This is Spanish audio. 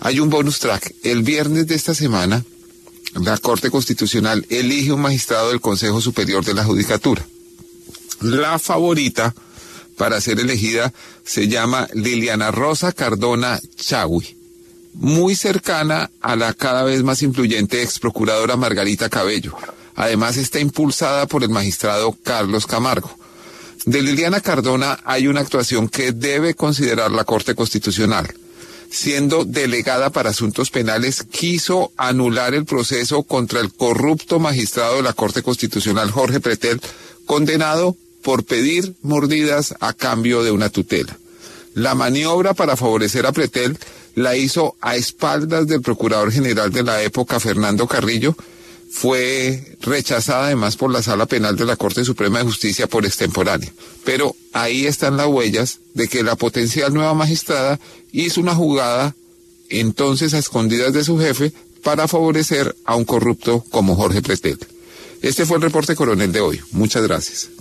Hay un bonus track. El viernes de esta semana, la Corte Constitucional elige un magistrado del Consejo Superior de la Judicatura. La favorita para ser elegida se llama Liliana Rosa Cardona Chagui, muy cercana a la cada vez más influyente ex procuradora Margarita Cabello. Además está impulsada por el magistrado Carlos Camargo. De Liliana Cardona hay una actuación que debe considerar la Corte Constitucional. Siendo delegada para asuntos penales, quiso anular el proceso contra el corrupto magistrado de la Corte Constitucional, Jorge Pretel, condenado por pedir mordidas a cambio de una tutela. La maniobra para favorecer a Pretel la hizo a espaldas del Procurador General de la época, Fernando Carrillo. Fue rechazada además por la Sala Penal de la Corte Suprema de Justicia por extemporánea. Pero ahí están las huellas de que la potencial nueva magistrada hizo una jugada, entonces a escondidas de su jefe, para favorecer a un corrupto como Jorge Pretel. Este fue el reporte coronel de hoy. Muchas gracias.